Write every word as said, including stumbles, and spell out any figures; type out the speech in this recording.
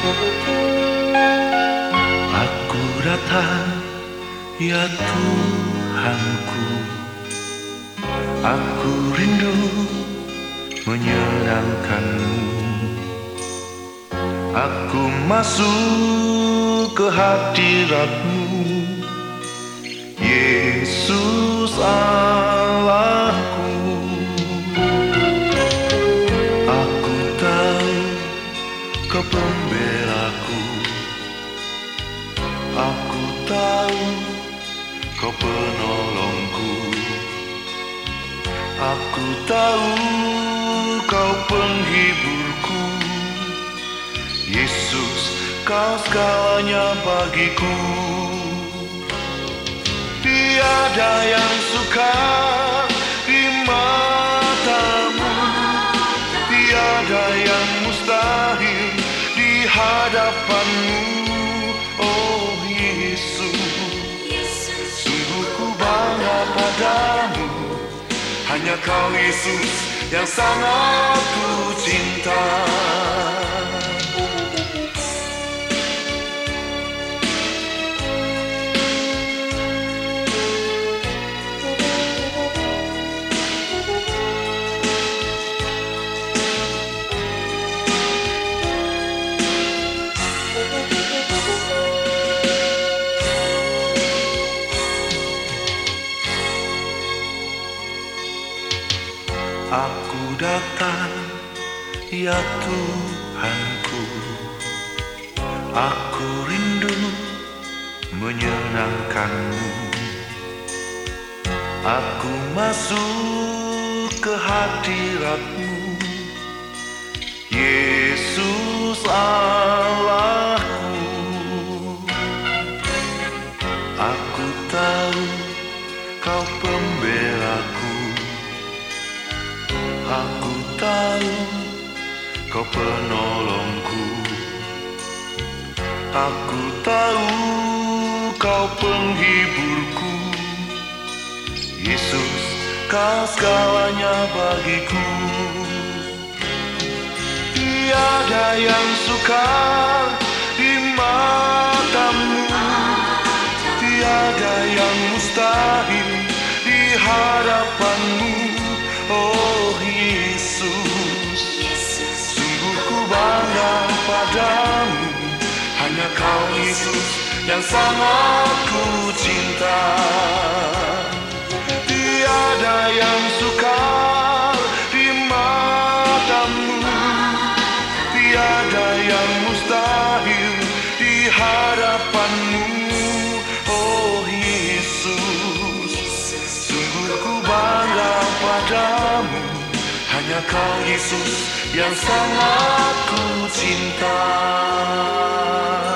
Aku datang, ya Tuhanku, aku rindu menyenangkan-Mu. Aku masuk ke hadirat-Mu, Yesus Allahku. Aku tahu Kau pembelaku, aku tahu Kau penolongku, aku tahu Kau penghiburku. Yesus, Kau segalanya bagiku. Tiada yang sukar di mata-Mu, tiada yang mustahil di hadapan-Mu. Oh Yesus, sungguh ku bangga padamu. Hanya Kau Yesus yang sangat ku cinta. Aku datang, ya Tuhanku, aku rindu menyenangkan-Mu. Aku masuk ke hadirat-Mu, Yesus Allahku. Aku tahu Kau pembelaku, aku tahu Kau penolongku, aku tahu Kau penghiburku. Yesus, Kau segalanya bagiku. Tiada yang sukar di mata-Mu, tiada yang mustahil di hadapan-Mu. Oh Yesus, sungguh ku bangga padamu. Hanya Kau Yesus yang sangat ku cinta. Tiada yang sukar di mata-Mu, tiada yang mustahil di hadapan-Mu. Oh Yesus, sungguh ku bangga padamu. Hanya Kau Yesus yang sangat ku cinta.